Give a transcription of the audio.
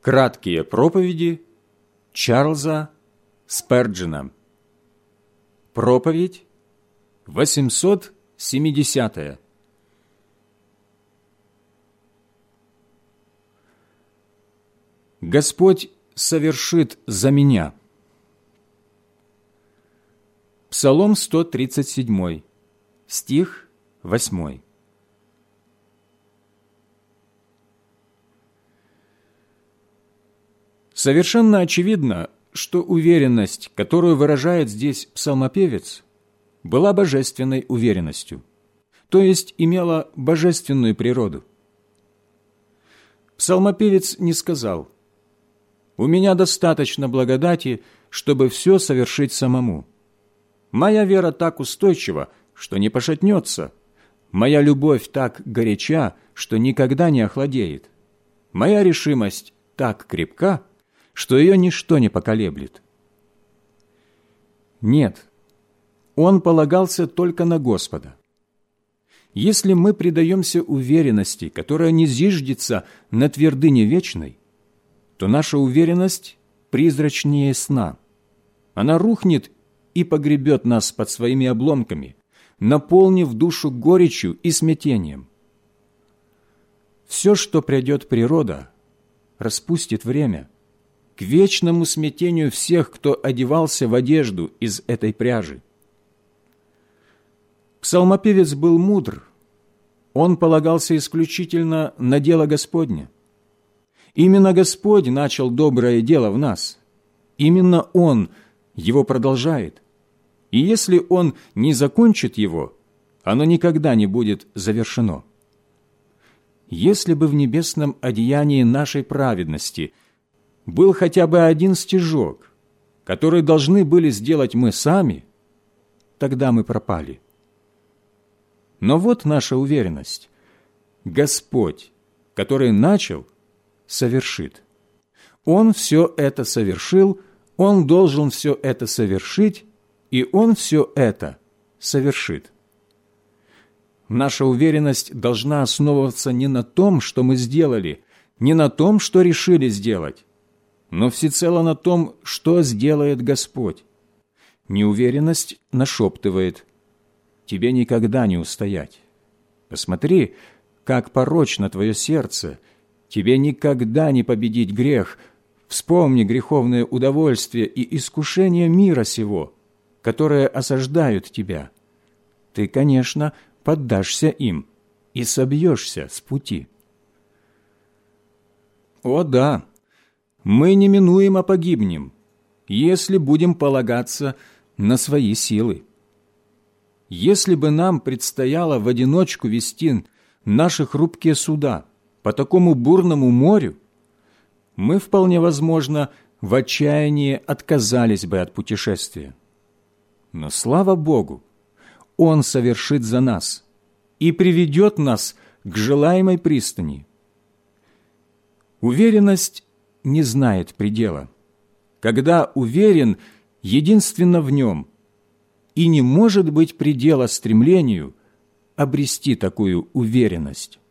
Краткие проповеди Чарльза Сперджена. Проповедь 870. Господь совершит за меня. Псалом 137, стих 8. Совершенно очевидно, что уверенность, которую выражает здесь псалмопевец, была божественной уверенностью, то есть имела божественную природу. Псалмопевец не сказал: «У меня достаточно благодати, чтобы все совершить самому. Моя вера так устойчива, что не пошатнется. Моя любовь так горяча, что никогда не охладеет. Моя решимость так крепка, что ее ничто не поколеблет». Нет, он полагался только на Господа. Если мы предаемся уверенности, которая не зиждется на твердыне вечной, то наша уверенность призрачнее сна. Она рухнет и погребет нас под своими обломками, наполнив душу горечью и смятением. Все, что придет природа, распустит время, к вечному смятению всех, кто одевался в одежду из этой пряжи. Псалмопевец был мудр. Он полагался исключительно на дело Господне. Именно Господь начал доброе дело в нас. Именно Он его продолжает. И если Он не закончит его, оно никогда не будет завершено. Если бы в небесном одеянии нашей праведности был хотя бы один стежок, который должны были сделать мы сами, тогда мы пропали. Но вот наша уверенность. Господь, который начал, совершит. Он все это совершил, Он должен все это совершить, и Он все это совершит. Наша уверенность должна основываться не на том, что мы сделали, не на том, что решили сделать, но всецело на том, что сделает Господь. Неуверенность нашептывает: тебе никогда не устоять. Посмотри, как порочно твое сердце, тебе никогда не победить грех. Вспомни греховное удовольствие и искушение мира сего, которые осаждают тебя. Ты, конечно, поддашься им и собьешься с пути. О да, мы неминуемо погибнем, если будем полагаться на свои силы. Если бы нам предстояло в одиночку вести наши хрупкие суда по такому бурному морю, мы, вполне возможно, в отчаянии отказались бы от путешествия. Но, слава Богу, Он совершит за нас и приведет нас к желаемой пристани. Уверенность не знает предела. Когда уверен единственно в Нем, и не может быть предела стремлению обрести такую уверенность.